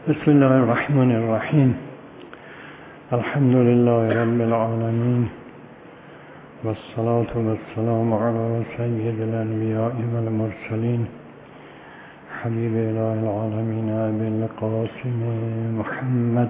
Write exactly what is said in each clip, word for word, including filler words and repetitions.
بسم الله الرحمن الرحیم. الحمد لله رب العالمین والصلاة والسلام علی سید الانبیاء والمرسلین حبیب اله العالمین ابی القاسم محمد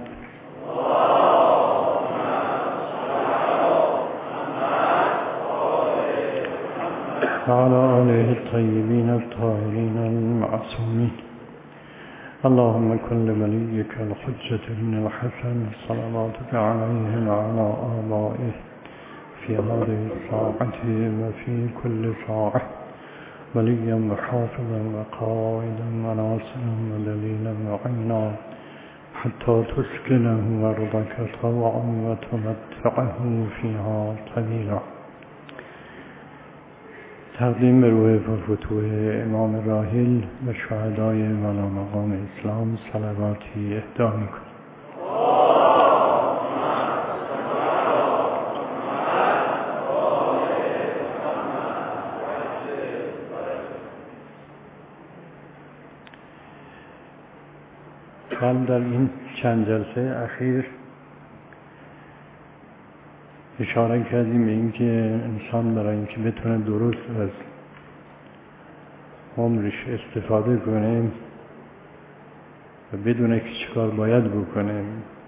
وعلى آله الطيبين الطاهرين المعصومين. اللهم كن لوليك الحجة بن الحسن صلواتك عليه وعلى آبائه في هذه الساعة وفي كل ساعة وليا وحافظا وقائدا وناصرا ودليلا وعينا حتى تسكنه أرضك طوعا وتمتعه فيها طويلا. تقدیم به روح پرفتوح امام راحل و شهدای والا مقام اسلام صلواتی اهدا می‌کنم. قبل در این چند جلسه اخیر اشاره کردیم به اینکه انسان برای اینکه بتونه درست از عمرش استفاده کنه و بدونه که چیکار باید بکنه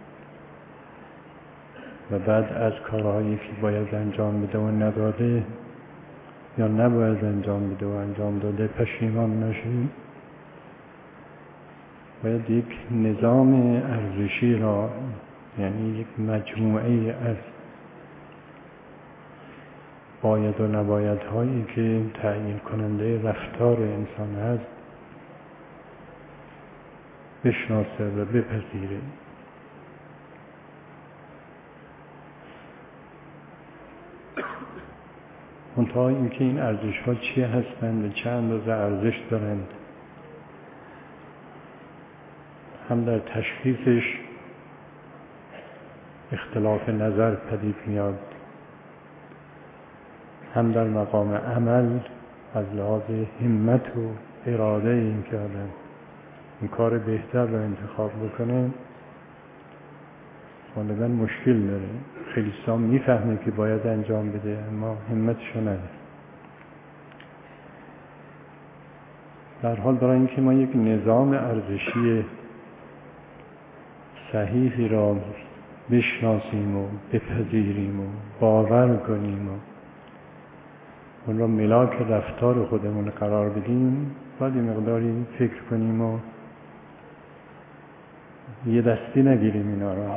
و بعد از کارهایی که باید انجام بده و نداده یا نباید انجام بده و انجام داده پشیمان نشه، باید یک نظام ارزشی را، یعنی یک مجموعه از باید و نباید هایی که تعیین کننده رفتار انسان هست بشناسه و بپذیره. منتها اینکه این ارزش ها چی هستند و چه اندازه ارزش دارند، هم در تشخیصش اختلاف نظر پدید میاد، هم در مقام عمل از لحاظ همت و اراده این که آدم این کار بهتر رو انتخاب بکنه غالبا مشکل داره. خیلی سام میفهمه که باید انجام بده اما همتشو نداره. در حال برای اینکه ما یک نظام ارزشی صحیحی را بشناسیم و بپذیریم و باور کنیم و اون را ملاک رفتار خودمون قرار بدیم، باید یه مقداری فکر کنیم و یه دستی نگیریم اینا را.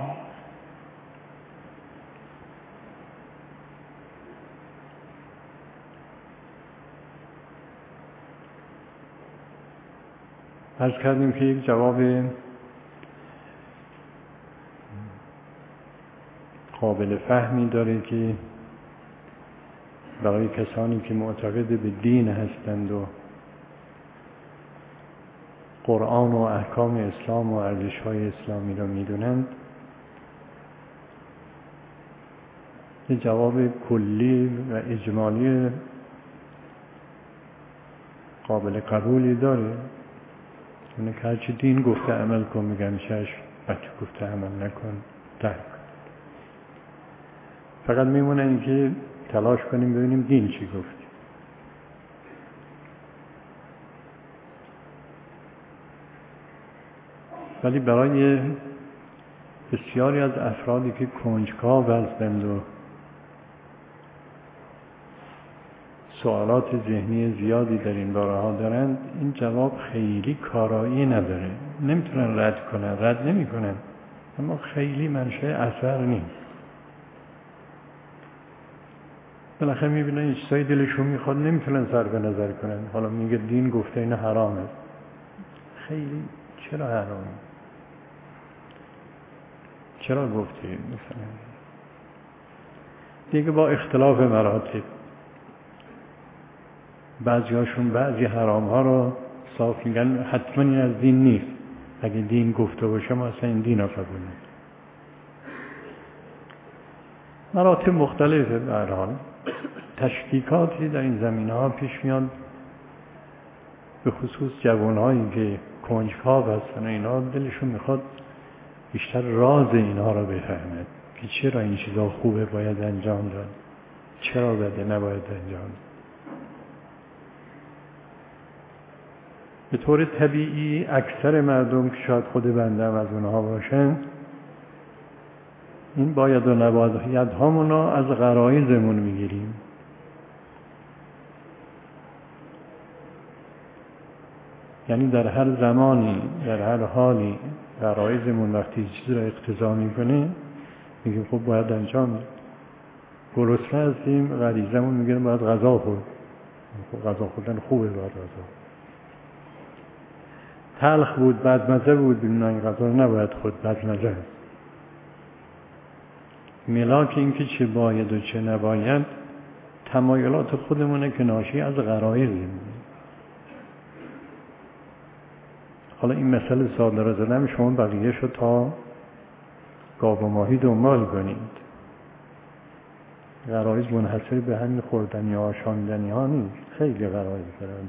عرض کردیم که یک جواب قابل فهمی داره که برای کسانی که معتقد به دین هستند و قرآن و احکام اسلام و ارزش‌های اسلامی را می‌دونند، یه جواب کلی و اجمالی قابل قبولی داره. اونه که هرچی دین گفته عمل کن میگن چشم، هرچی گفته عمل نکن ترک کن. فقط میمونه این که تلاش کنیم ببینیم دین چی گفت. ولی برای بسیاری از افرادی که کنجکاو هستند و سوالات ذهنی زیادی در این باره‌ها دارند، این جواب خیلی کارایی نداره. نمیتونن رد کنن، رد نمیکنن، اما خیلی منشأ اثر نیست. بالاخره میبینن این چیزایی دلشون میخواد نمیتونن صرف نظر کنن. حالا میگه دین گفته این حرامه. خیلی چرا حرامه؟ چرا گفتی؟ مثلا دیگه با اختلاف مراتب بعضی هاشون بعضی حرام ها رو صاف میگن حتما این از دین نیست. اگه دین گفته باشه ما اصلا این دین رو قبول نداریم. مراتب مختلفه. به هر حال تشکیکاتی در این زمینه ها پیش میاد، به خصوص جوانهایی که کنجکاو هستن و اینا دلشون میخواد بیشتر راز اینا رو بفهمه که چرا این چیزا خوبه باید انجام داد، چرا بده نباید انجام داد. به طور طبیعی اکثر مردم که شاید خود بنده هم از اونها باشن، این باید و نباید هامونو از غرایزمون میگیریم. یعنی در هر زمانی، در هر حالی غرایزمون وقتی چیزی را اقتضا میکنه میگیم خب باید انجام داد. گرسنه هستیم، غریزمون میگه باید غذا خورد. خب غذا خوردن خوبه، باید غذا. تلخ بود، بدمزه بود، ببینن این غذا رو نباید خود، بدمزه است. ملاک این که چه باید و چه نباید تمایلات خودمونه که ناشی از غرایزیم. حالا این مسئله ساده را زدم، شما بقیه شو تا گاو و ماهی دنبال کنید. غرایز منحصر به همین خوردنی ها شاندنی ها نیست، خیلی غرایز دارن.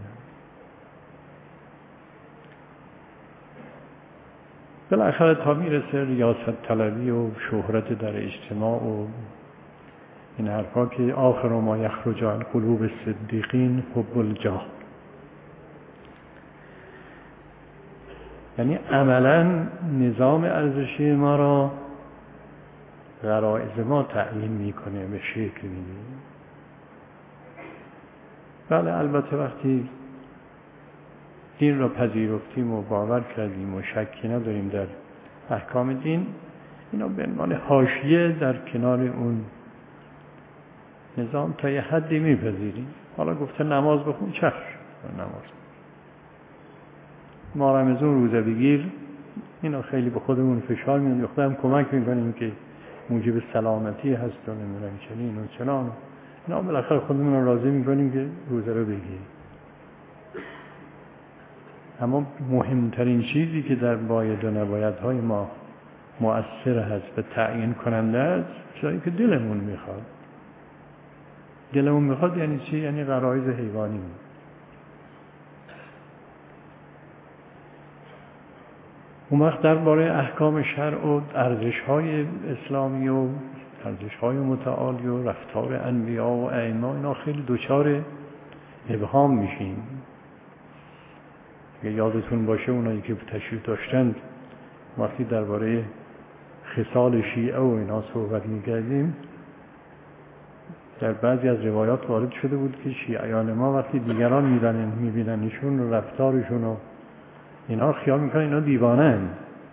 بالاخره تا میرسه ریاست طلبی و شهرت در اجتماع و این حرفا که آخر ما یخرج عن قلوب الصدیقین حب الجاه. یعنی عملا نظام ارزشی ما را غرایز ما تعیین میکنه، به شکل میده. بله البته وقتی دین را پذیرفتیم و باور کردیم و شکی نداریم در احکام دین، اینا به عنوان حاشیه در کنار اون نظام تا یه حدی میپذیریم. حالا گفته نماز بخون، چشم نماز. ما رمضان روزه بگیر، اینا خیلی به خودمون فشار میدن، خودمون کمک میکنیم که موجب سلامتی هست و نمیدونم چنین و چنان. اینا بالاخره خودمون رو راضی میکنیم که روزه رو بگیریم. اما مهمترین چیزی که در باید و نبایدهای ما مؤثر هست و تعیین کننده است، چیزی که دلمون میخواد. دلمون میخواد یعنی چی؟ یعنی غرایز حیوانی. اون وقت درباره احکام شرع و ارزش‌های اسلامی و ارزش‌های متعالی و رفتار انبیا و ائمه اینا خیلی دوچار ابهام میشیم. اگه یادتون باشه اونایی که تشریف داشتند وقتی درباره خصال شیعه و اینا صحبت می‌کردیم، در بعضی از روایات وارد شده بود که شیعیان ما وقتی دیگران می‌بینن می‌بینن ایشون و رفتارشون و اینا خیال میکنن اینا دیوانن.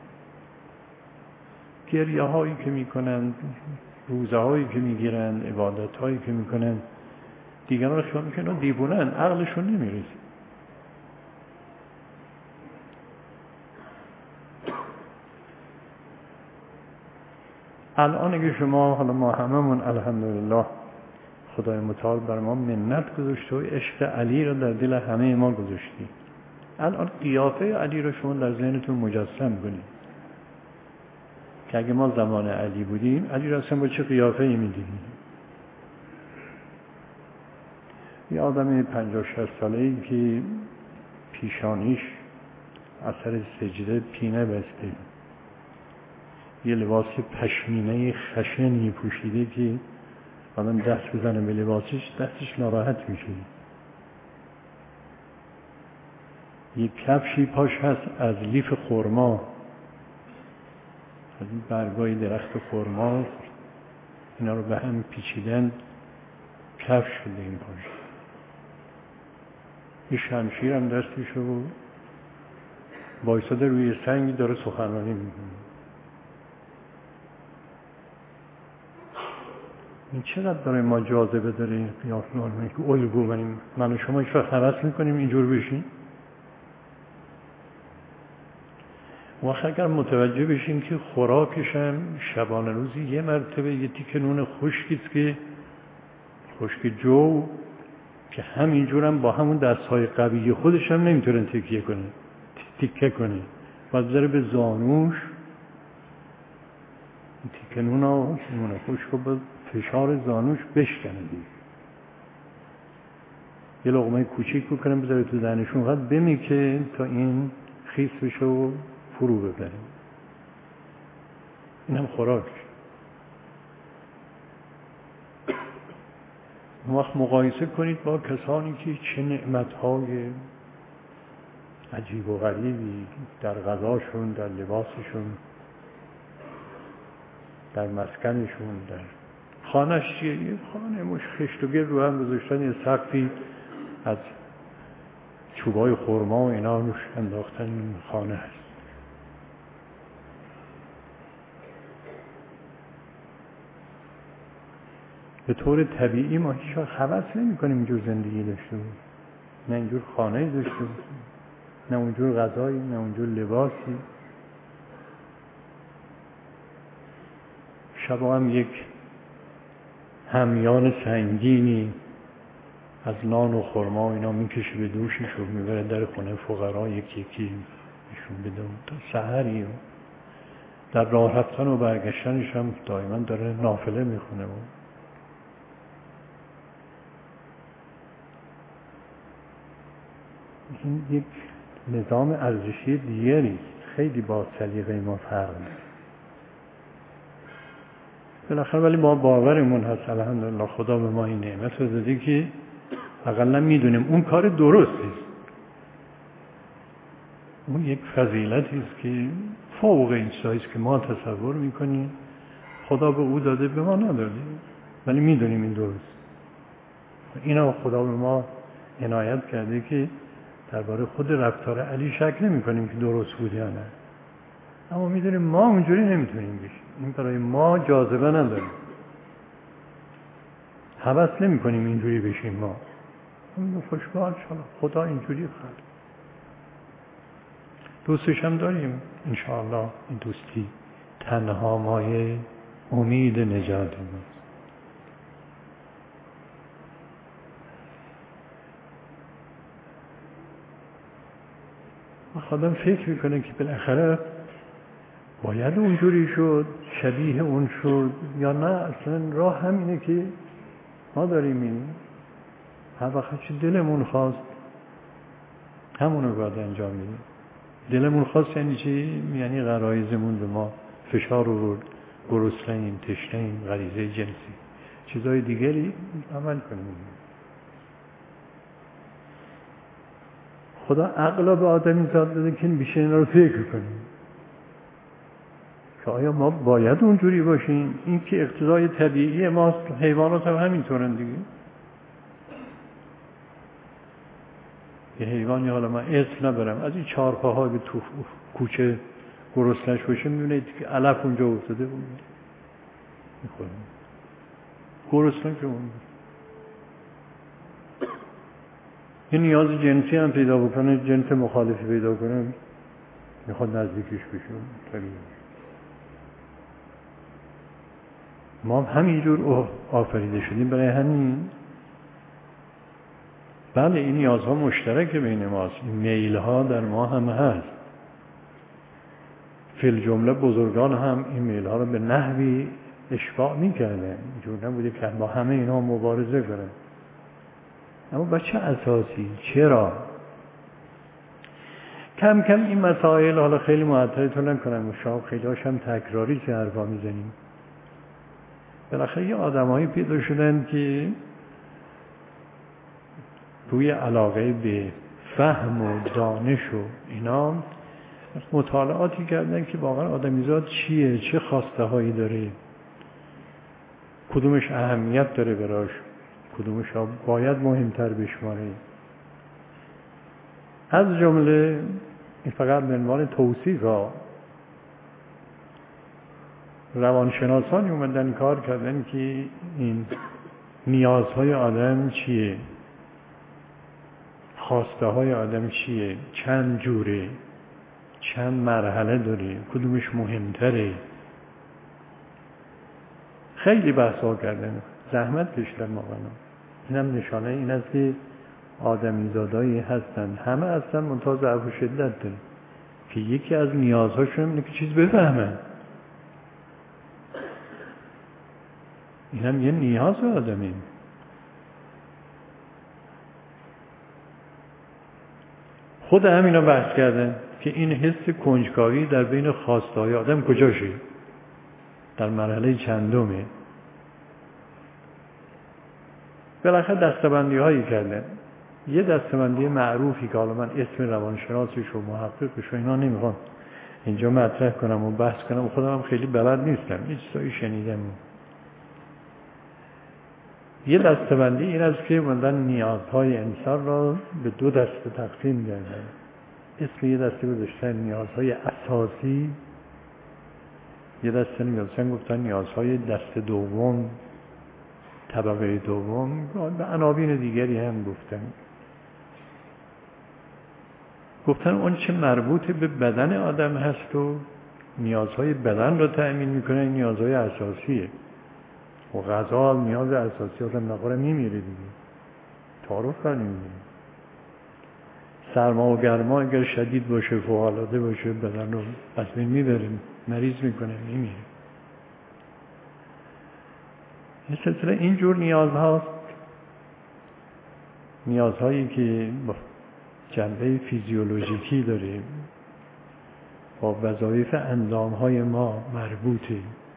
گریه هایی که میکنن، روزه هایی که میگیرن، عبادت هایی که میکنن، دیگران خیال میکنن اینا دیوانن، عقلشون نمیرسه. الان اگه شما، حالا ما هممون الحمدلله خدای متعال بر ما منت گذاشته و عشق علی رو در دل همه ما گذاشتی. الان قیافه علی رو شما در ذهنتون مجسم کنید که اگه ما زمان علی بودیم علی رو اصلا با چه قیافه‌ای می‌دیدیم؟ یه آدم پنجاه شصت ساله‌ای که پیشانیش اثر سجده پینه بسته، یه لباس پشمینه خشنی پوشیده که آدم دست بزنه به لباسش دستش ناراحت میشه. یک کفشی پاش هست از لیف خرما، از این برگای درخت خرما، اینا رو به هم پیچیدن کفش شده این پاش. یه شمشیر هم دستش رو بایستاده روی سنگی داره سخنرانی میکنه. این چقدر داره ما جاذبه داره قیافه ما که الگو بریم. من و شما هیچ وقت هوس میکنیم اینجور بشیم؟ وقت اگر متوجه بشیم که خوراکش هم شبانه روزی یه مرتبه یه تیکه نون خشکیست که خشک جو که همینجور هم با همون دستهای قوی خودش هم نمیتونه تکیه کنه تیکه کنه، باید بذاره به زانوش تیکه نون و نون خشک رو به فشار زانوش بشکنه دیگه. یه لقمه کوچیک بکنه بذاره تو دهنشون، قد بمیکه تا این خیس بشه و فرو ببره. این هم خوراک. اون وقت مقایسه کنید با کسانی که چه نعمتهای عجیب و غریبی در غذاشون، در لباسشون، در مسکنشون، در خانهش چیه؟ یه خانه مش خشت و گرد رو هم گذاشتن، یه سقفی از چوبای خرما و اینا روش انداختن، این خانه هست. به طور طبیعی ما هیچ وقت هوس نمی‌کنیم اینجور زندگی داشته باشیم، نه اینجور خانه‌ای داشته باشیم، نه اونجور غذایی، نه اونجور لباسی. شبا هم یک همیان سنگینی از نان و خرما و اینا میکشه به دوشش و میبره در خونه فقرا یکی یکی ایشون بده تا سحری. و در راه رفتن و برگشتنش هم دائما داره نافله میخونه. و این یک نظام ارزشی دیگری خیلی با سلیقه ما فرق داره بالاخره. ولی ما باورمون هست الحمدلله خدا به ما این نعمت رو داده که حداقل میدونیم اون کار درست است. اون یک فضیلتی است که فوق این چیزایی است که ما تصور میکنیم خدا به او داده، به ما نداده، ولی میدونیم این درست. اینا خدا به ما عنایت کرده که درباره خود رفتار علی شک نمی کنیم که درست بود یا نه، اما میدونیم ما اونجوری نمیتونیم بشیم. این برای ما جاذبه نداره، هوس نمی کنیم اینجوری بشیم. ما همین خوشبال شالا خدا اینجوری خلق، دوستش هم داریم انشاءالله. این دوستی تنها مایه امید نجات ماست. خودم فکر میکنه که بالاخره باید اونجوری شد، شبیه اون شد یا نه. اصلا راه همینه که ما داریم این هر وقت چه دلمون خواست همونو باید انجام میدیم. دلمون خواست یعنی چی؟ یعنی غرایزمون به ما فشار آورد، گرسنه‌ایم، تشنه‌ایم، غریزه جنسی، چیزای دیگری عمل کنیم. خدا عقل به آدمی زاد داده که بیشتر اینا رو فکر کنیم که آیا ما باید اونجوری باشیم؟ این که اقتضای طبیعی ماست. حیوانات هم همینطورن دیگه. یه حیوانی، حالا من اسم نبرم، از این چهارپاها به تو کوچه گرسنه‌اش باشه میبینید که علف اونجا افتاده بود میخوره، گرسنه که اون یه نیاز جنسی هم پیدا بکنه، جنس مخالفی پیدا کنه، میخواد نزدیکش بشه. طبیعی ما همینجور آفریده شدیم برای همین. بله این نیازها مشترک بین ماست، این میلها در ما هم هست. فی الجمله بزرگان هم این میلها رو به نحوی اشباع میکردن، اینجور نبوده که با همه اینا مبارزه کنن. اما با چه اساسی؟ چرا؟ کم کم این مسائل، حالا خیلی معطلتون نکنم، شما خیلی هاشم تکراری که حرفا میزنیم، بالاخره یه آدمایی پیدا شدن که روی علاقه به فهم و دانش و اینا مطالعاتی کردن که واقعا آدمیزاد چیه، چه خواسته هایی داره، کدومش اهمیت داره براش، کدومش باید مهمتر بشماره. از جمله این فقط به عنوان توصیف ها روانشناسانی اومدن کار کردن که این نیازهای آدم چیه، خواسته های آدم چیه، چند جوره، چند مرحله داره، کدومش مهمتره. خیلی بحثا کردن، زحمت کشیدن واقعا. اینم نشانه این است که آدمیزادایی هستن، همه هستن منتها ضعف و شدت داره که یکی از نیازهاشون اینه که چیز بفهمن. این هم یه نیاز آدمی. خود همینا بحث کردن که این حس کنجکاوی در بین خواسته‌های آدم کجاشه؟ در مرحله چندمه؟ بالاخره دسته‌بندی هایی کردن. یه دسته‌بندی معروفی که حالا من اسم روانشناسش و محققش و اینا نمیخوام اینجا مطرح کنم و بحث کنم و خودم هم خیلی بلد نیستم، یه چیزایی شنیدم. یه دسته‌بندی این است که مثلا نیازهای انسان را به دو دسته تقسیم کردن. اسم یه دسته گذاشتن نیازهای اساسی، یه دسته میگفتن گفتن نیازهای دسته دوم، طبقه دوم، به عناوین دیگری هم گفتن. گفتن اون چه مربوط به بدن آدم هست و نیازهای بدن را تأمین میکنه، این نیازهای اساسیه. و غذا نیاز اساسی آدم نخوره میمیره دیگه، تعارف کنیم. سرما و گرما اگر شدید باشه، فوق‌العاده باشه، بدن رو از بین میبره، مریض میکنه، میمیره. این سلسله اینجور نیاز هاست، نیازهایی که با جنبه فیزیولوژیکی داریم، با وظایف اندامهای ما مربوطه.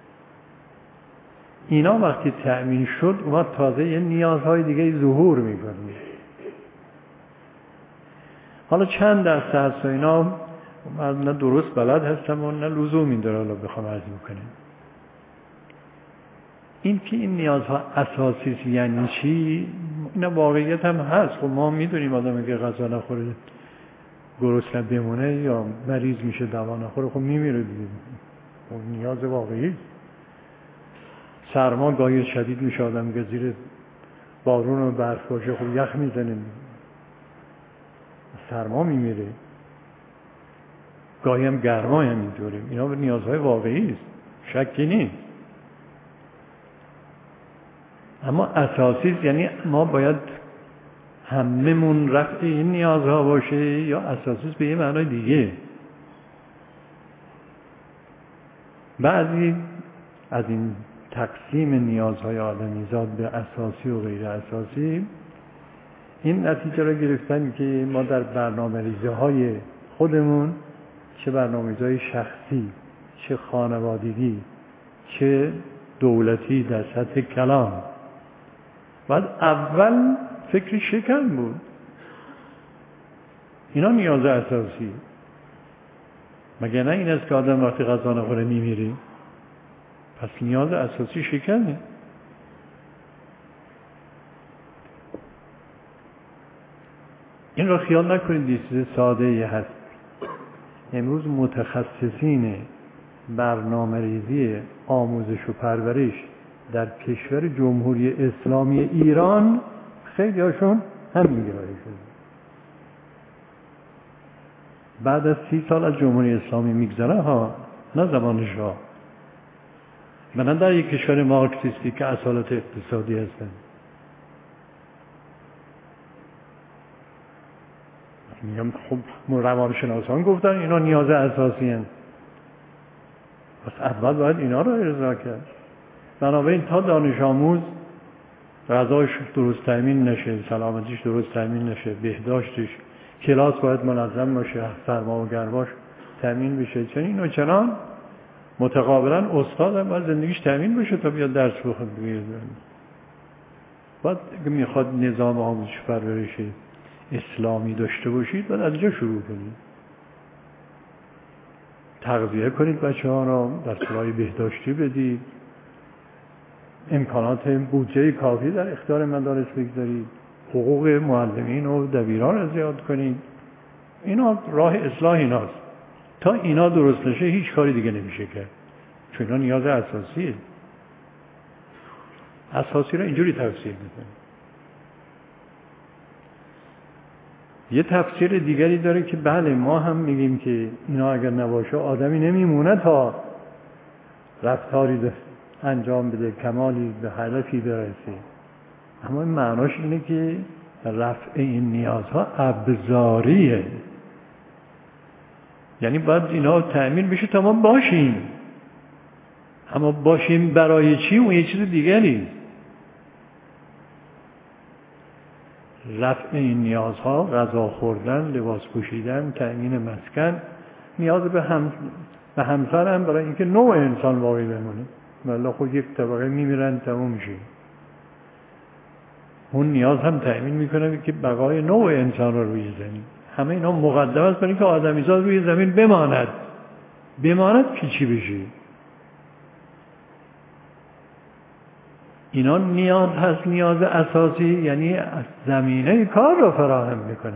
اینا وقتی تأمین شد اومد تازه یه نیازهای دیگه ظهور میکنه. حالا چند درصد هست و اینا من نه درست بلد هستم و نه لزومی داره حالا بخوام عرض میکنم. این که این نیازها اساسی یعنی چی؟ این واقعیت هم هست. خب ما میدونیم آدمی که غذا نخوره گرسنه بمونه یا مریض میشه دوا نخوره خب میمیره دیگه. خب نیاز واقعی. سرما گاهی شدید میشه آدم که زیر بارون و برف باشه خب یخ میزنه، سرما میمیره. گاهی هم گرما هم اینطوره. اینا به نیازهای واقعی است، شکی نیست. اما اساسی یعنی ما باید هممون رفع این نیازها باشه یا اساسی به یه معنای دیگه. بعضی از این تقسیم نیازهای آدمیزاد به اساسی و غیر اساسی این نتیجه را گرفتن که ما در برنامه‌ریزی های خودمون، چه برنامه‌ریزی شخصی، چه خانوادگی، چه دولتی، در سطح کلان، بعد اول فکر شکم بود. اینا نیاز اساسی. مگه نه این است که آدم وقتی غذا نخوره میمیره؟ پس نیاز اساسی شکمه. این را خیال نکنید یه چیز ساده ای هست. امروز متخصصین برنامه‌ریزی آموزش و پرورش در کشور جمهوری اسلامی ایران خیلی هاشون همین گرایی شده. بعد از سی سال از جمهوری اسلامی میگذره ها، نه زمانش ها. من در یک کشور مارکسیستی که اصالت اقتصادی هستن. میگم خب روانشناسان گفتن اینا نیاز اساسی هست. پس اول باید اینا رو ارضا کرد. بنابراین تا دانش آموز غذاش درست تامین نشه، سلامتیش درست تامین نشه، بهداشتش، کلاس باید منظم باشه، سرما و گرماش تامین بشه، چون اینو چنان متقابلا استاد هم باید زندگیش تامین بشه تا بیاد درس بخواد بگیره. بعد اگه میخواد نظام آموزش پرورش اسلامی داشته باشید باید از اینجا شروع کنید. تغذیه کنید بچه ها را، دستورهای بهداشتی بدید، امکانات بودجه کافی در اختیار مدارس بگذارید، حقوق معلمین و دبیران را زیاد کنید. اینا راه اصلاح ایناست. تا اینا درست نشه هیچ کاری دیگه نمیشه کرد، چون اینا نیاز اساسیه. اساسی را اینجوری تفسیر میکنه. یه تفسیر دیگری داره که بله ما هم میگیم که اینا اگر نباشه آدمی نمیمونه تا رفتاری انجام بده، کمالی به هدفی برسه. اما این معناش اینه که رفع این نیازها ابزاریه، یعنی باید اینا تأمین بشه تا ما باشیم. اما باشیم برای چی؟ اون یه چیز دیگری. رفع این نیازها، غذا خوردن، لباس پوشیدن، تأمین مسکن، نیاز به هم به همسر هم برای اینکه نوع انسان باقی بمونه. والله خود یک طبقه میمیرن تموم میشه. اون نیاز هم تأمین میکنه که بقای نوع انسان رو روی زمین. همه اینا مقدم است برای اینکه آدمیزاد روی زمین بماند. بماند که چی بشه؟ اینا نیاز هست، نیاز اساسی، یعنی زمینه کار رو فراهم میکنه.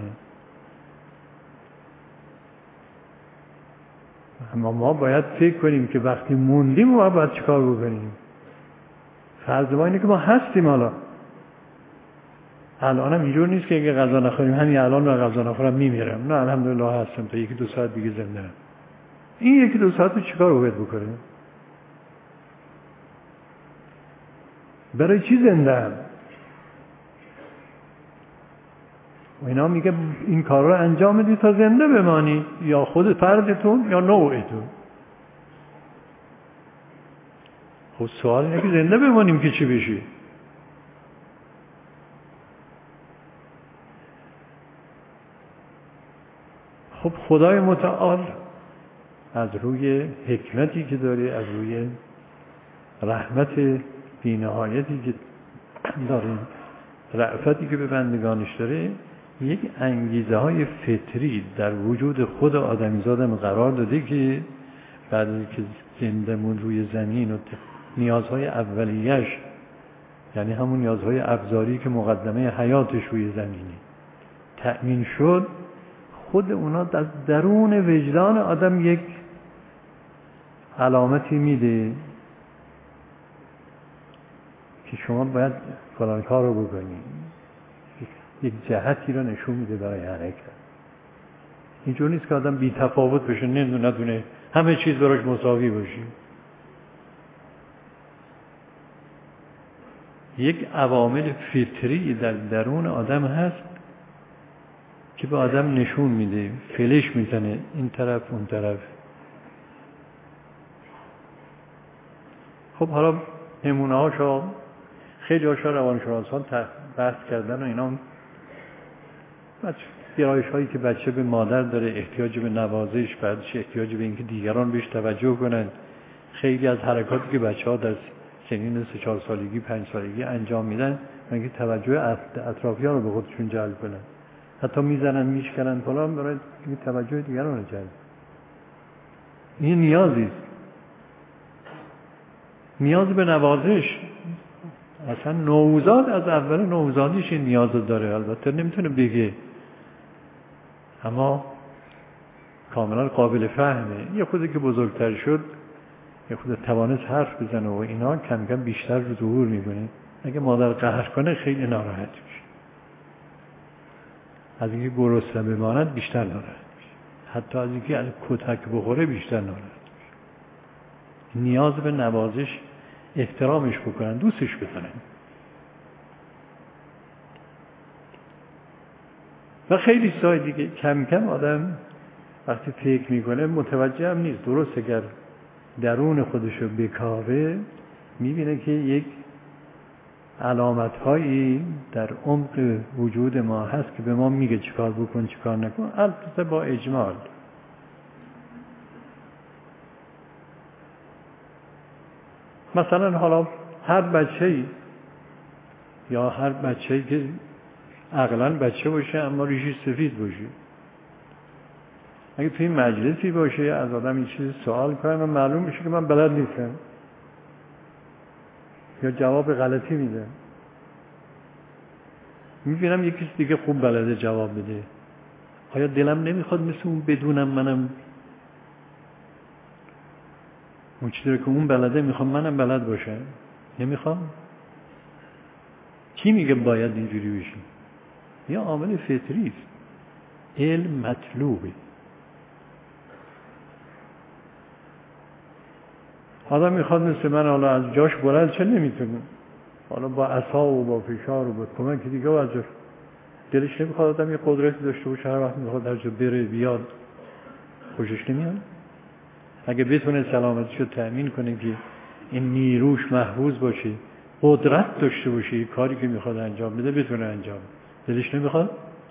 اما ما باید فکر کنیم که وقتی موندیم ما باید چیکار بکنیم. فرض ما اینه که ما هستیم. حالا الان هم اینجور نیست که اگه غذا نخوریم همین الان من غذا نخورم میمیرم. نه، الحمدلله هستم، تا یکی دو ساعت دیگه زنده ام. این یکی دو ساعت رو چیکار باید بکنیم؟ برای چی زنده ام؟ و اینا میگه این کار رو انجام بدی تا زنده بمانی، یا خود فردتون یا نوعتون. خب سوال اینه که زنده بمانیم که چی بشی؟ خب خدای متعال از روی حکمتی که داره، از روی رحمت بی‌نهایتی که داره، رأفتی که به بندگانش داره، یک انگیزه های فطری در وجود خود آدمیزادم قرار داده که بعد از اینکه زنده موند روی زمین و نیازهای اولیش، یعنی همون نیازهای ابزاری که مقدمه حیاتش روی زمینه، تأمین شد، خود اونا در درون وجدان آدم یک علامتی میده که شما باید فلان کار رو بکنی، یک جهتی رو نشون میده برای حرکت. اینجور نیست که آدم بی تفاوت بشه، نمیدونه ندونه همه چیز براش مساوی باشه. یک عوامل فطری در درون آدم هست که به آدم نشون میده، فلش میزنه این طرف اون طرف. خب حالا نمونه هاشو خیلی هاشو روانشناسان بحث کردن و اینا، گرایش هایی که بچه به مادر داره، احتیاج به نوازش، بعدش احتیاج به اینکه دیگران بهش توجه کنن، خیلی از حرکاتی که بچه ها در سنین سه چهار سالگی پنج سالگی انجام میدن اینکه توجه اطرافیان رو به خودشون جلب کنن، حتی میزنن میشکنن فلان برای توجه دیگران رو جلب. این نیازی است، نیاز به نوازش. اصلا نوزاد از اول نوزادیش این نیاز داره، البته نمیتونه بگه اما کاملا قابل فهمه. یه خودی که بزرگتر شد، یه خود توانست حرف بزنه و اینا، کم کم بیشتر رو ظهور میکنه. اگه مادر قهر کنه خیلی ناراحت میشه، از اینکه گرسنه بماند بیشتر ناراحت میشه، حتی از اینکه از کتک بخوره بیشتر ناراحت میشه. نیاز به نوازش، احترامش بکنن، دوستش بکنن. و خیلی چیزای دیگه. کم کم آدم وقتی فکر میکنه متوجه هم نیست، درست اگر درون خودشو بکاوه میبینه که یک علامت‌هایی در عمق وجود ما هست که به ما میگه چیکار بکن چیکار نکن، البته با اجمال. مثلا حالا هر بچه‌ای یا هر بچه‌ای که عقلاً بچه باشه اما ریشش سفید باشه، اگه توی مجلسی باشه از آدم این چیز سوال کنه و معلوم میشه که من بلد نیستم یا جواب غلطی میده، میبینم یکی دیگه خوب بلده جواب بده، آیا دلم نمیخواد مثل اون بدونم منم اون چیزی که اون بلده میخوام منم بلد باشم؟ نمیخوام؟ کی میگه باید اینجوری بشی؟ یا عامل فطری است. علم مطلوبه. آدم میخواد مثل من حالا از جاش بلند چه نمیتونه، حالا با عصا و با فشار و با کمک دیگه و از جاش دلش نمیخواد آدم یه قدرتی داشته باشه هر وقت میخواد هر جا بره بیاد خوشش نمیاد؟ اگه بتونه سلامتیشو تأمین کنه که این نیروش محفوظ باشه، قدرت داشته باشه، کاری که میخواد انجام بده بتونه انجام بده. دلش نمیخواد؟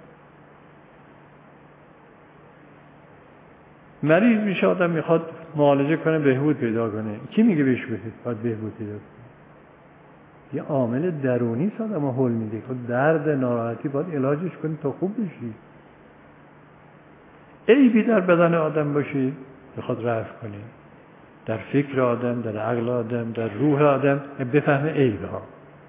مریض میشه آدم میخواد معالجه کنه بهبود پیدا کنه، کی میگه بهش باید بهبود پیدا کنه؟ یه عامل درونی است آدمو هول میده. خود درد ناراحتی باید علاجش کنی تا خوب بشی. عیبی در بدن آدم باشه میخواد رفع کنی، در فکر آدم، در عقل آدم، در روح آدم بفهمه عیب ها.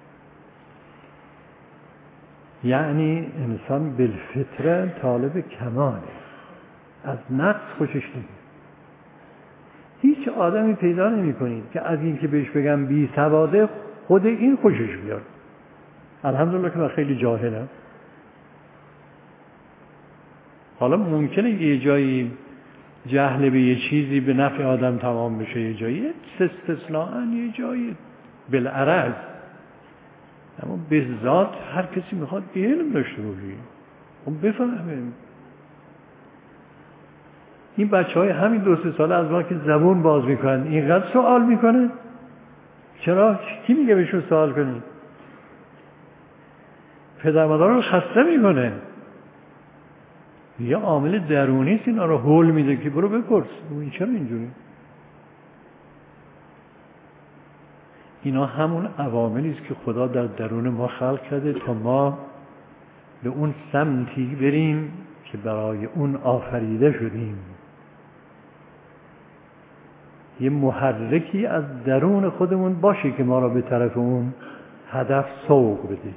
یعنی انسان بالفطره طالب کماله، از نقص خوشش نمیاد. هیچ آدمی پیدا نمی کنید که از این که بهش بگم بی سواده خود این خوشش بیاد. الحمدلله که من خیلی جاهلم. حالا ممکنه یه جایی جهل به یه چیزی به نفع آدم تمام بشه، یه جایی استثناءً، یه جایی بالعرض، اما به ذات هر کسی میخواد علم داشته باشه، خب بفهمه. این بچه های همین دو سه ساله از ما که زبون باز میکنن اینقدر سوال میکنه، چرا؟ کی میگه بهشون سوال کنی؟ پدر مادر رو خسته میکنه. یه عامل درونی است اینا رو هول میده که برو بپرس این چرا اینجوری. اینا همون عواملی است که خدا در درون ما خلق کرده تا ما به اون سمتی بریم که برای اون آفریده شدیم. یه محرکی از درون خودمون باشه که ما را به طرف اون هدف سوق بده.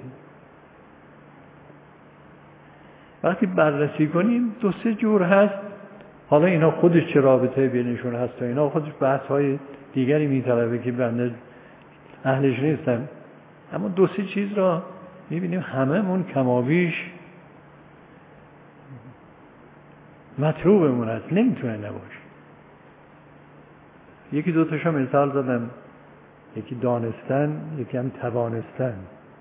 وقتی بررسی کنیم دو سه جور هست. حالا اینا خودش چه رابطه بینشون هست و اینا خودش بحث های دیگری میطلبه که بنده اهلش نیستم، اما دو سه چیز را میبینیم هممون کمابیش مطلوبمون هست، نمیتونه نباشه. یکی دو تاشو مثال زدم، یکی دانستن، یکی هم توانستن،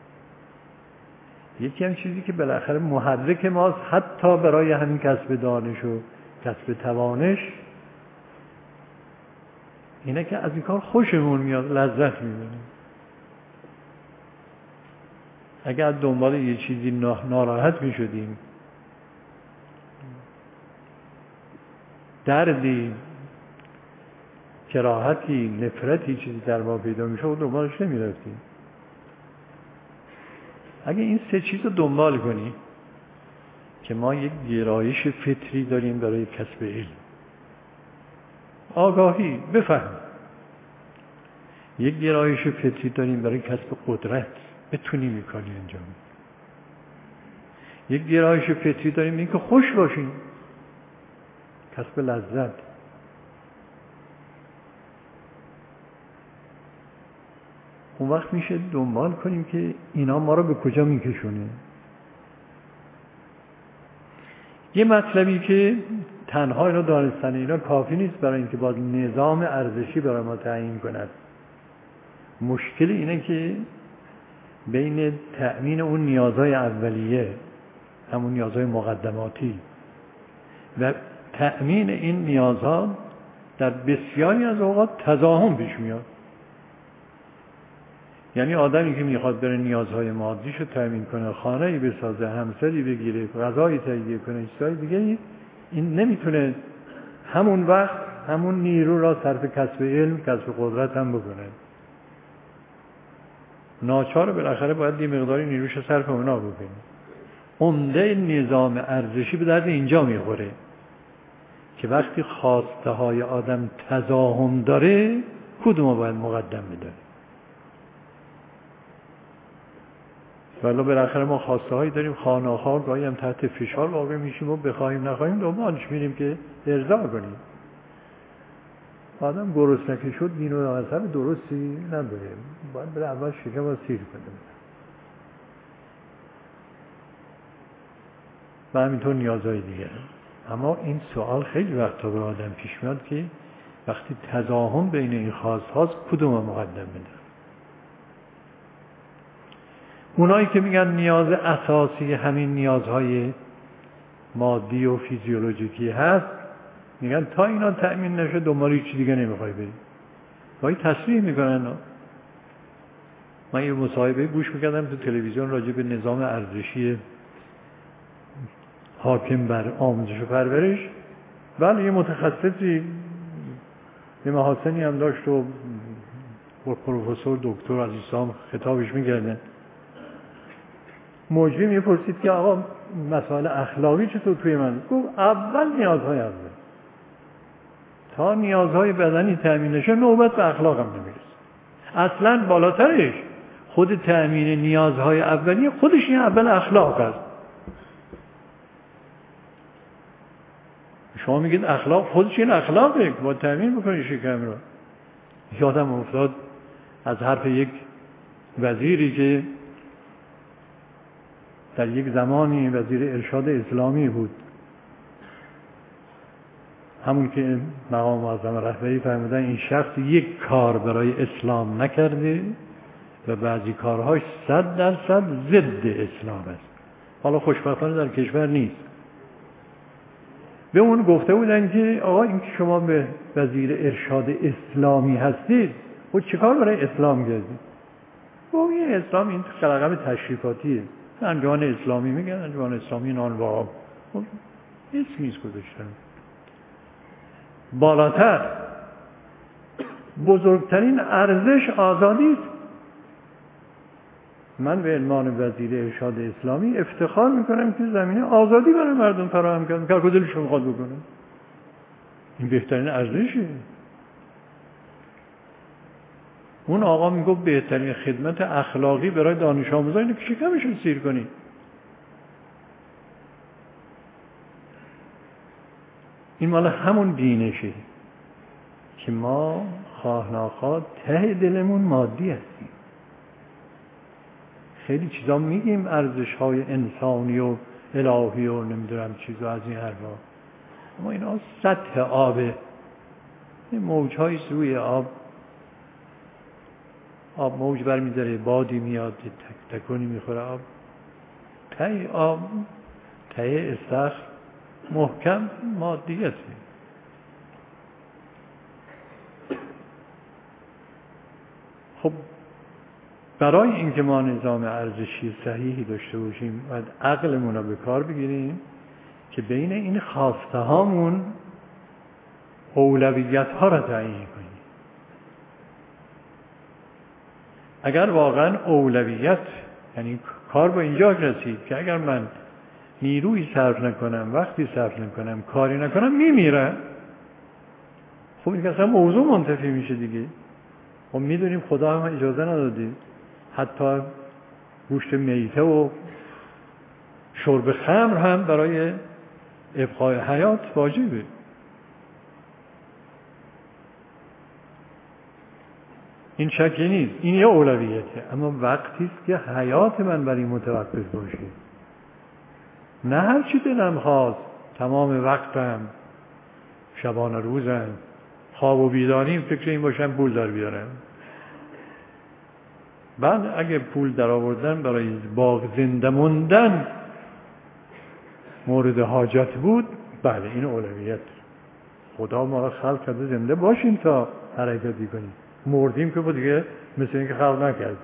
یکی هم چیزی که بالاخره محرک ماست حتی برای همین کسب دانش و کسب توانش، اینه که از این کار خوشمون میاد، لذت میبریم. اگر دنبال یه چیزی ناراحت میشدیم، دردی، کراهتی، نفرتی چیزی در ما پیدا میشد دنبالش نمیرفتیم. اگه این سه چیز رو دنبال کنی که ما یک گرایش فطری داریم برای کسب علم، آگاهی، بفهم، یک گرایش فطری داریم برای کسب قدرت، بتونیم این کاری انجام بدیم. یک گرایش فطری داریم این که خوش باشیم، کسب لذت. اون وقت میشه دنبال کنیم که اینا ما رو به کجا میکشونه. یه مطلبی که تنها اینو دانستن اینا کافی نیست برای اینکه باید نظام ارزشی برای ما تعیین کند. مشکل اینه که بین تأمین اون نیازهای اولیه، همون نیازهای مقدماتی، و تأمین این نیازها در بسیاری از اوقات تضاهم پیش میاد. یعنی آدمی که میخواد بره نیازهای مادیشو تأمین کنه، خانه‌ای بسازه، همسری بگیره، غذایی تهیه کنه، چیزهای دیگه، این نمیتونه همون وقت همون نیرو را صرف کسب علم، کسب قدرت هم بکنه. ناچار بالاخره باید یه مقداری نیروش صرف اونا بکنه. عمده نظام ارزشی به درد اینجا میخوره که وقتی خواسته های آدم تضاهم داره کدوم باید مقدم بداره. ولی بالاخره ما خواسته هایی داریم، خانه‌ها گاهی هم تحت فشار واقع میشیم و بخوایم نخواهیم دنبالش میریم که ارضا کنیم. آدم گرسنه که شد دین و مذهب درستی نداره، باید بره اول شکم و سیر کنه و همینطور نیازهای دیگه. اما این سوال خیلی وقتا به آدم پیش میاد که وقتی تضاهم بین این خواست هاست کدوم مقدم بده. اونایی که میگن نیاز اساسی همین نیازهای مادی و فیزیولوژیکی هست، میگن تا اینا تأمین نشه دنبال هیچ دیگه نمیخوای بری. گاهی تصریح میکنن. من یه مصاحبه گوش میکردم تو تلویزیون راجع به نظام ارزشی حاکم بر آموزش و پرورش، بله یه متخصصی یه محاسنی هم داشت و پروفسور دکتر عزیزام خطابش می‌کردن. مجری میپرسید که آقا مسائل اخلاقی چطور توی من؟ گفت اول نیازهای اول، تا نیازهای بدنی تأمین نشه نوبت به اخلاق هم نمیرسه. اصلا بالاترش خود تأمین نیازهای اولیه خودش این اول اخلاق است. شما میگید اخلاق، خودش این اخلاقه با تأمین بکنی شکم رو. یادم افتاد از حرف یک وزیری که در یک زمانی وزیر ارشاد اسلامی بود، همون که مقام معظم رهبری فرمودن این شخص یک کار برای اسلام نکرده و بعضی کارهاش صد درصد ضد اسلام است. حالا خوشبختانه در کشور نیست. به اون گفته بودن که آقا این که شما به وزیر ارشاد اسلامی هستید خود چه کار برای اسلام کردید؟ با این اسلام این رقم تشریفاتیه، انجمن اسلامی میگن، انجمن اسلامی نانوا اسمیز گذاشتن. بالاتر بزرگترین ارزش آزادی است. من به عنوان وزیر ارشاد اسلامی افتخار میکنم که زمینه آزادی برای مردم فراهم کردم که هر کدومش رو میخواد بکنه. این بهترین ارزشه. اون آقا میگفت بهترین خدمت اخلاقی برای دانش آموزا اینه که شکمشون سیر کنی. این مال همون بینشه که ما خواه ناخواه ته دلمون مادی هستیم. خیلی چیزا میگیم ارزش‌های انسانی و الهی و نمیدونم چیزا از این حرفا، اما اینا سطح آبه. این موج‌های روی آب، آب موج برمی‌داره، بادی میاد تک تکونی میخوره آب، ته آب ته استخر محکم مادیته. خب برای اینکه ما نظام ارزشی صحیحی داشته باشیم باید عقلمون رو به کار بگیریم که بین این خواسته هامون اولویت ها را تعیین کنیم. اگر واقعا اولویت، یعنی کار با اینجا رسید که اگر من نیروی صرف نکنم، وقتی صرف نکنم، کاری نکنم میمیرم، خب این اصلا موضوع منتفی میشه دیگه. خب میدونیم خدا هم اجازه نداده حتی گوشت میته و شرب خمر هم برای ابقای حیات واجبه. این شکی نیست، این یه اولویته، اما وقتی است که حیات من برای متوقف باشه، نه هر چی دلم خواست تمام وقتم شبانه روزم خواب و بیداریم فکر این باشم پول در بیارم. بعد اگه پول در آوردن برای باغ زنده موندن مورد حاجت بود، بله این اولویت. خدا ما را خلق کرده زنده باشیم تا حرکتی کنیم، مردیم که بود دیگه مثل این که خلق نکرد.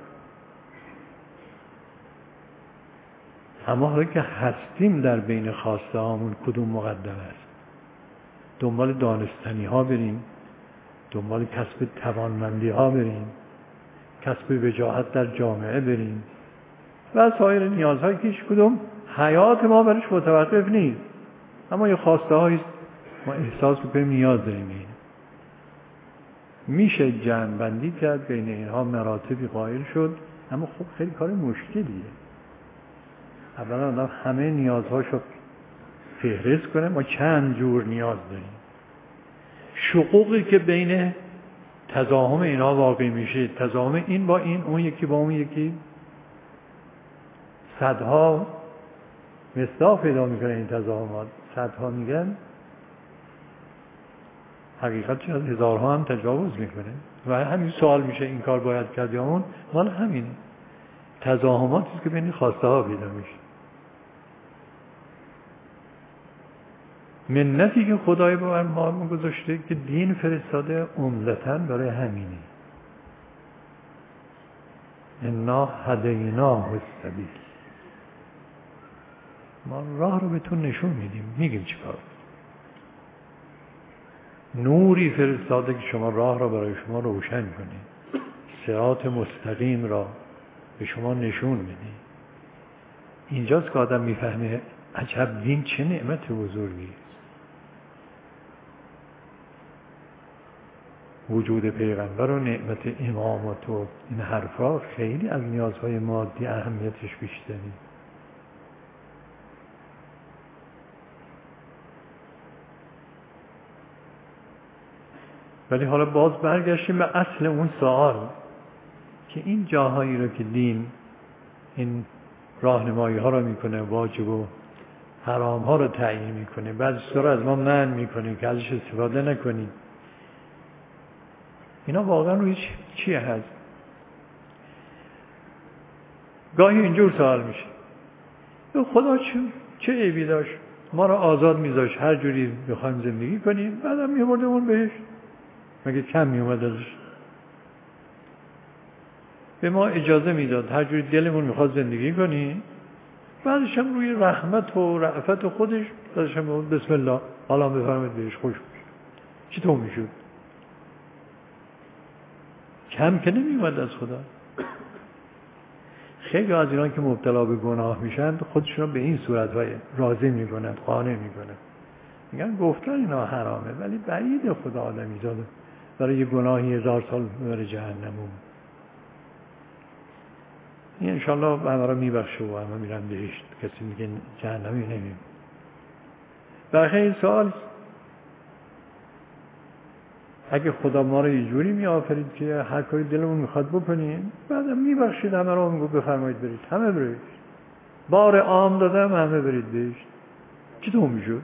اما حالا که هستیم در بین خواسته هامون کدوم مقدم است؟ دنبال دانستنی ها بریم، دنبال کسب توانمندی ها بریم، کسب وجاهت در جامعه بریم و سایر نیازهایی که هیچ کدوم حیات ما برش متوقف نیست، اما یه خواسته هاییست ما احساس میکنیم نیاز داریم. این میشه جمع بندی کرد بین اینها، مراتبی قائل شد، اما خب خیلی کار مشکلیه. اولا آدم همه نیازهاشو فهرست کنه، ما چند جور نیاز داریم. شقوقی که بین تضاهم اینها واقع میشه، تضاهم این با این، اون یکی با اون یکی، صدها مصداق پیدا میکنه این تضاهمات. صدها میگن حقیقتش از هزارها هم تجاوز میکنه و همین سوال میشه این کار باید کرد یا اون. مال همین تضاهماتی که بین خواسته ها پیدا میشه. منتی که خدای بر ما گذاشته که دین فرستاده عمدتاً برای همینه. انا هدیناه السبیل. ما راه رو به تو نشون میدیم، میگیم چیکار. نوری فرستاده که شما راه را برای شما روشن کنه، صراط مستقیم را به شما نشون میدیم. اینجاست که آدم میفهمه عجب دین چه نعمت بزرگی. وجود پیغمبر و نعمت امامت و این حرفا خیلی از نیازهای مادی اهمیتش بیشتری. ولی حالا باز برگشتیم به اصل اون سوال که این جاهایی رو که دین این راهنمایی ها رو میکنه، واجب و حرام ها رو تعیین میکنه، بعضی رو از ما منع میکنه که ازش استفاده نکنیم، اینا واقعا روی چیه هست؟ گاهی اینجور سوال میشه خدا چه چه عیبی داشت؟ ما رو آزاد میذاشت هر جوری بخوایم زندگی کنیم، بعدم میبردمون بهش، مگه کم میومد ازش؟ به ما اجازه میداد هر جوری دلمون میخواد زندگی کنیم، بعدش هم روی رحمت و رأفت خودش بعدش هم بسم الله حالا بفرمایید بهش خوش بشه. چطور میشد؟ کم که نمیومد از خدا. خیلی از اینا که مبتلا به گناه میشن خودشون به این صورت‌های راضی میکنند، قانع میکنند، میگن گفتن اینا حرامه ولی بعید خدا آدمی زاده برای یه گناهی هزار سال ببره جهنم. این انشالله همه را میبخشه و همه میرن بهشت، کسی میگه جهنمی نمیم. برخی این سوال اگه خدا ما رو یه جوری می آفرید که هر کاری دلمون میخواد بکنیم، بعدم میبخشید همه را میگو بفرمایید برید، همه برید، بار عام دادم همه برید بهشت، چطور میشد؟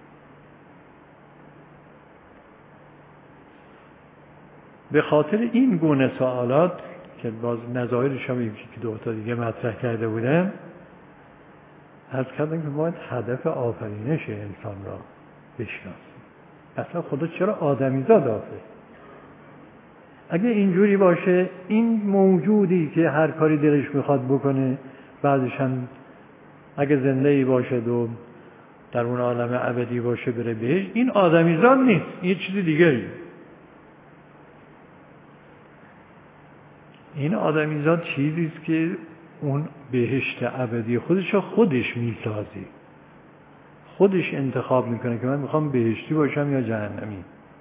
به خاطر این گونه سوالات که باز نظایرش هم یکی که دو تا دیگه مطرح کرده بودن، عرض کردم که باید هدف آفرینش انسان را بشناسیم. اصلا خدا چرا آدمیزاد آفرید؟ اگه اینجوری باشه این موجودی که هر کاری دلش میخواد بکنه بعدش هم اگه زنده ای باشد و در اون عالم ابدی باشه بره بهش، این آدمیزاد نیست، یه چیز دیگری. این آدمیزاد چیزی است که اون بهشت ابدی خودش رو خودش میسازه، خودش انتخاب میکنه که من میخوام بهشتی باشم یا جهنمی.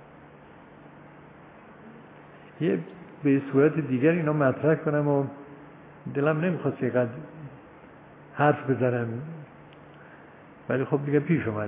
یه به صورت دیگر اینا مطرح کنم و دلم نمیخواست یقدر حرف بزنم، ولی خب دیگه پیش اومد.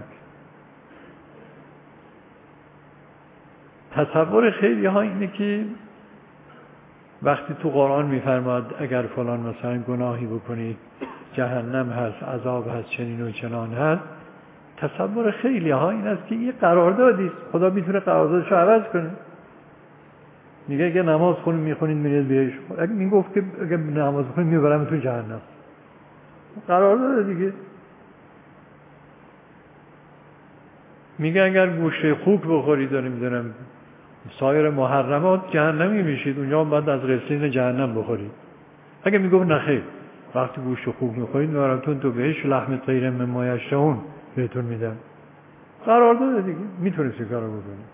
تصور خیلی ها اینه که وقتی تو قرآن میفرماد اگر فلان مثلا گناهی بکنید جهنم هست، عذاب هست، چنین و چنان هست، تصور خیلی ها این است که یه قراردادی است، خدا میتونه قراردادش رو عوض کنه. میگه اگه نماز خونید میخونید میرید بهش، اگه میگفت که اگه نماز خونید میبرمتون جهنم، قرارداد دیگه. میگه اگر گوشت خوک بخورید و نمیدونم سایر محرمات جهنمی میشید، اونجا باید از رسلین جهنم بخورید. اگه میگفت نخیر، وقتی گوشت خوک میخورید میبرمتون تو بهش، لحم طیر مما یشتهون بهتون میدم. قرارداد دیگه، میتونید این کارو بکنید.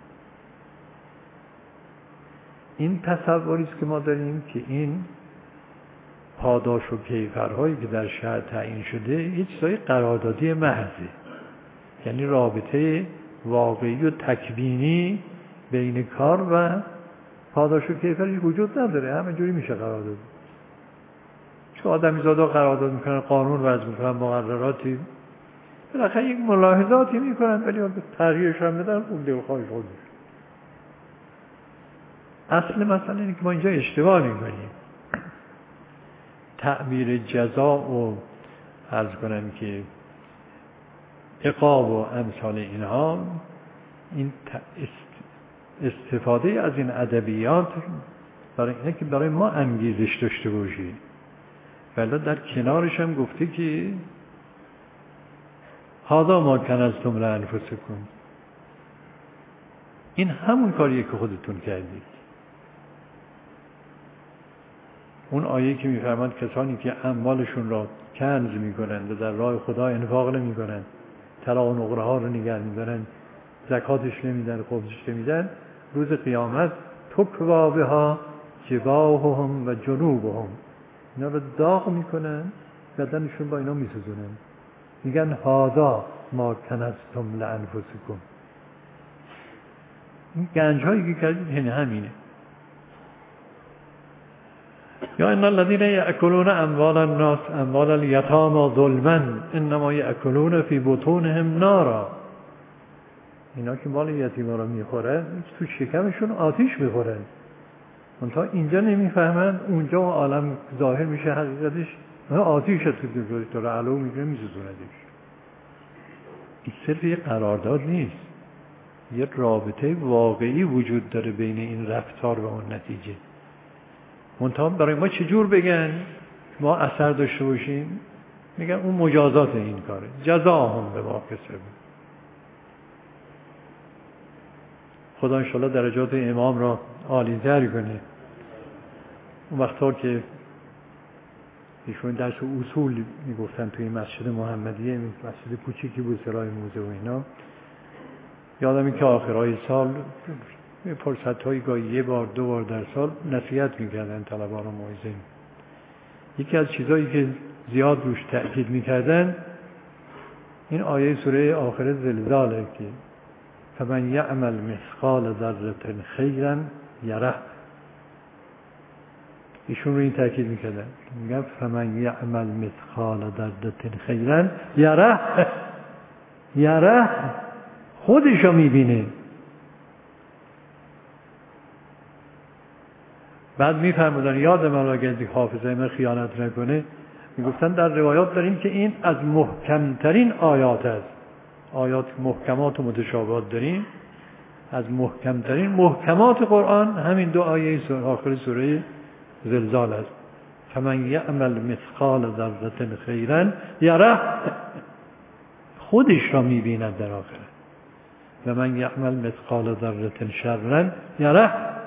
این تصوری است که ما داریم که این پاداش و کیفرهایی که در شرع تعیین شده یه چیزای قراردادی محضه، یعنی رابطه واقعی و تکوینی بین کار و پاداش و کیفرش وجود نداره، همه جوری میشه قرارداد. چون آدمیزادا قرارداد میکنن، قانون وضع میکنن، مقرراتی، بالاخره یک ملاحظاتی میکنن ولی تغییرش هم بدن اون دلخواهش خودش. اصل مثلا اینه که ما اینجا اشتباه میکنیم. تعبیر جزا و عرض کنم که عقاب و امثال اینها، این استفاده از این ادبیات برای اینه که برای ما انگیزش داشته باشه، ولی در کنارش هم گفته که هذا ما کنزتم لانفسکم، این همون کاریه که خودتون کردید. اون آیه که میفرماد کسانی که اموالشون را کنز میکنند و در راه خدا انفاق نمیکنند، طلا و نقره ها رو نگه میدارن، زکاتش نمیدن، خمسش نمیدن، روز قیامت تکوا بها جباههم و جنوبهم، اینا رو داغ میکنن، بدنشون با اینا میسوزونن، میگن هذا ما کنزتم لانفسکم. این گنج هایی که کردید یعنی همینه. یا ان الذين ياكلون اموال الناس اموال اليتامى ظلما انما ياكلون في بطونهم نارا. اینا که مال یتیما رو میخورن تو شکمشون آتیش میخورن. منتها اینجا نمیفهمن، اونجا و عالم ظاهر میشه حقیقتش آتیش هست که داره علو میگه میسوزوندش. این صرف یه قرارداد نیست، یه رابطه واقعی وجود داره بین این رفتار و اون نتیجه. منتها برای ما چجور بگن ما اثر داشته باشیم؟ میگن اون مجازات این کاره، جزاهم بما کسبوا. خدا انشاءالله درجات امام را عالی تر کنه. اون وقتا که ایشون درس اصول میگفتن توی مسجد محمدیه، مسجد کوچیکی بود سرای موزه و اینا، یادم این که آخرهای سال فرصت‌های گاهی یه بار دو بار در سال نصیحت میکردن طلبا رو موعظه. یکی از چیزایی که زیاد روش تأکید میکردن این آیه سوره آخر زلزاله که فمن یعمل مثقال ذره خیرا یره. ایشون رو این تأکید میکردن، میگن فمن یعمل مثقال ذره خیرا یره، یره خودشو میبینه. بعد میفرمودن یاد من را اگر حافظه من خیانت نکنه، میگفتن در روایات داریم که این از محکمترین آیات است. آیات محکمات و متشابهات داریم، از محکمترین محکمات قرآن همین دو آیه آخر سوره زلزال است. فمن یعمل مثقال ذره خیرا یره، خودش را میبیند در آخرت. و من یعمل مثقال ذره شرا یره.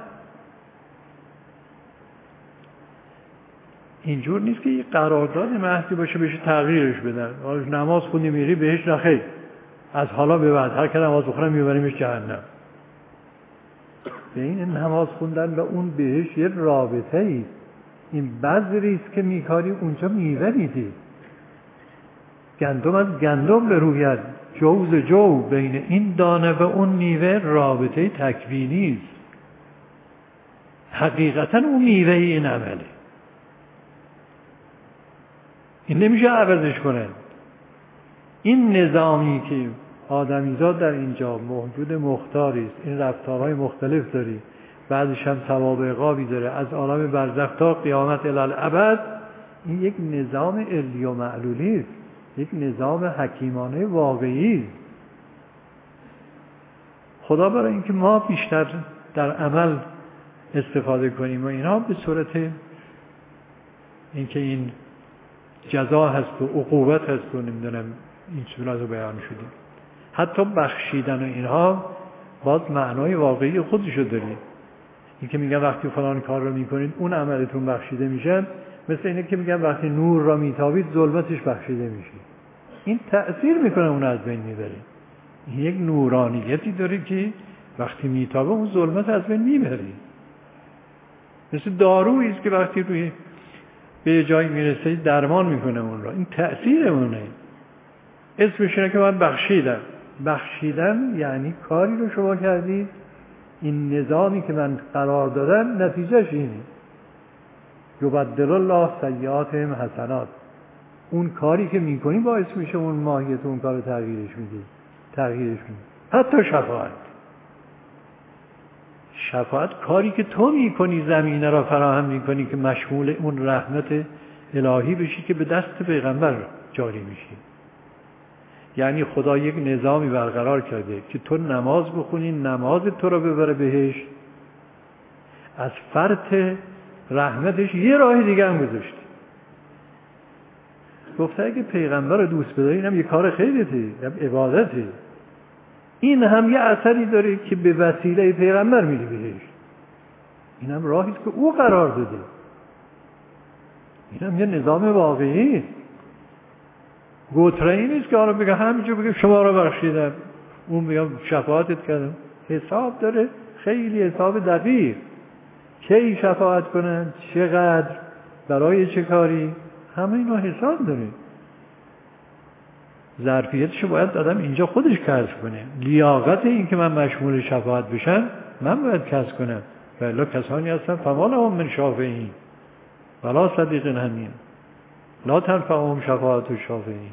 اینجور نیست که یه قرارداد مهدی باشه بشه تغییرش بدن. نماز خونی میری بهش نخیر، از حالا به بعد هر که نماز بخونه میبریمش جهنم. به این نماز خوندن و اون بهش یه رابطه ای، این بذری است که میکاری اونجا میوه میدی. گندم از گندم بروید، جوز جو، بین این دانه و اون میوه رابطه تکوینی است. حقیقتا اون میوه این عمله، این نمیشه عوضش کنه. این نظامی که آدمیزاد در اینجا موجود مختاری است، این رفتارهای مختلف داری، بعدش هم ثواب عقابی داره از عالم برزخ تا قیامت الالعبد، این یک نظام علی و معلولی است، یک نظام حکیمانه واقعی است. خدا برای اینکه ما بیشتر در عمل استفاده کنیم و اینا به صورت اینکه این جزا هست و عقوبت هست و نمیدونم این چیزا رو بیان شدیم. حتی بخشیدن و اینها باز معنای واقعی خودشو داره. این که میگن وقتی فلان کار رو میکنید اون عملتون بخشیده میشه، مثل اینه که میگن وقتی نور را میتابید ظلمتش بخشیده میشه. این تأثیر میکنه، اون از بین میبره. این یک نورانیتی داره که وقتی میتابه اون ظلمت از بین میبره. مثل دارویی است که وقتی روی به جایی میرسه درمان میکنه اون را. این تأثیر اونه. اسمش اینه که من بخشیدم. بخشیدم یعنی کاری رو شما کردید، این نظامی که من قرار دادم نتیجهش اینه. یبدل الله سیئاتهم حسنات. اون کاری که میکنی باعث میشه اون ماهیت اون کار تغییرش میده. تغییرش میده. حتی شفاعت. شفاعت کاری که تو میکنی زمینه را فراهم میکنی که مشمول اون رحمت الهی بشی که به دست پیغمبر جاری میشی. یعنی خدا یک نظامی برقرار کرده که تو نماز بخونی، نماز تو رو ببره بهشت، از فرط رحمتش یه راه دیگه هم گذاشتی. گفته اگه پیغمبر رو دوست بداری اینم یه کار خیلیته، یه عبادته. این هم یه اثری داره که به وسیله پیغمبر میری بهشت. اینم راهی است که او قرار داده. این هم یه نظام واقعی. گوتره‌ای نیست که آره بگه همینجور بگه شما رو بخشیدم، اون بگم شفاعتت کردم. حساب داره، خیلی حساب دقیق. کی شفاعت کنن، چقدر، برای چه کاری، همه اینا حساب داره. ظرفیتشو باید آدم اینجا خودش کسب کنه. لیاقت این که من مشمول شفاعت بشم من باید کسب کنم. والا کسانی هستن فما لهم من شافعین ولا صدیق حمیم لا تنفعهم شفاعت الشافعین.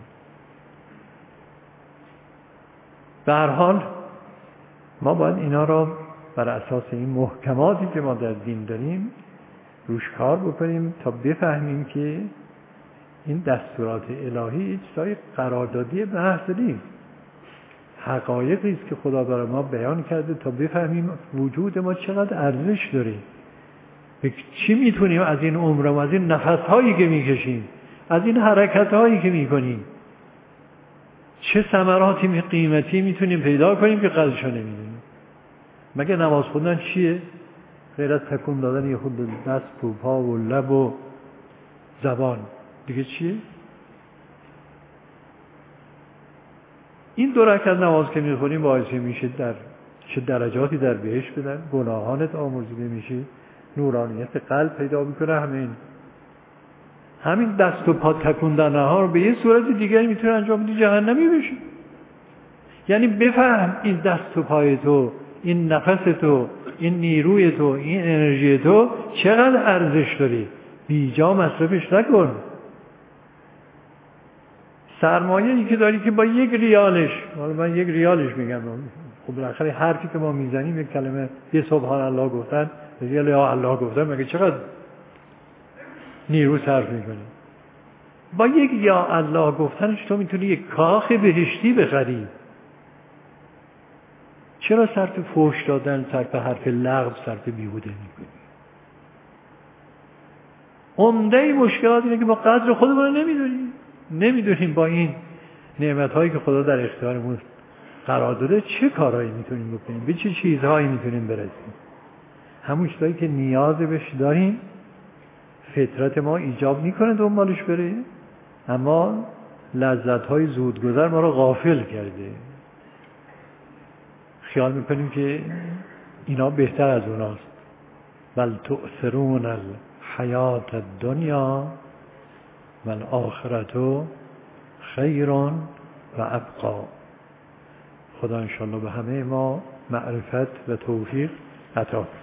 به هر حال ما باید اینا را بر اساس این محکماتی که ما در دین داریم روش کار بکنیم تا بفهمیم که این دستورات الهی چیزای قراردادی محض نیست، حقایقی است که خدا برای ما بیان کرده تا بفهمیم وجود ما چقدر ارزش داره، چی میتونیم از این عمر و از این نفس‌هایی که میکشیم، از این حرکت‌هایی که میکنیم، چه ثمراتی قیمتی میتونیم پیدا کنیم که قدرشو نمیدونیم. مگه نماز خوندن چیه؟ غیر از تکون دادن یه خود دست و پا و لب و زبان دیگه چیه؟ این دو رکعت نماز که میخونیم باعث میشه در چه درجاتی در بهشت بدن، گناهانت آمرزیده میشه، نورانیت قلب پیدا میکنه. همین همین دست و پا تکوندن ها رو به یه صورت دیگری میتونه انجام بدی جهنمی بشی. یعنی بفهم این دست و پای تو، این نفس تو، این نیروی تو، این انرژی تو چقدر ارزش داری، بیجا مصرفش نکن. سرمایه‌ای که داری که با یک ریالش، حالا من یک ریالش میگم، خب بالاخره حرفی که ما میزنیم یک کلمه، یه سبحان الله گفتن، یه لا الله گفتن، مگه چقدر نیرو صرف میکنی؟ با یک یا الله گفتنش تو میتونی یک کاخ بهشتی بخری. چرا صرف فحش دادن، صرف حرف لغو، صرف بیهوده میکنی؟ عمده مشکلات اینه که ما قدر خودمون رو نمیدونیم. نمیدونیم با این نعمت‌هایی که خدا در اختیارمون قرار داده چه کارهایی میتونیم بکنیم، به چه چیزهایی میتونیم برسیم. همون چیزایی که نیاز بهش داریم فطرت ما ایجاب میکنه دنبالش بره، اما لذت‌های زودگذر ما رو غافل کرده. خیال میکنیم که اینا بهتر از اوناست. بل تؤثرون الحیات الدنیا والآخرت خیر و ابقا. خدا انشاءالله به همه ما معرفت و توفیق عطا کنه.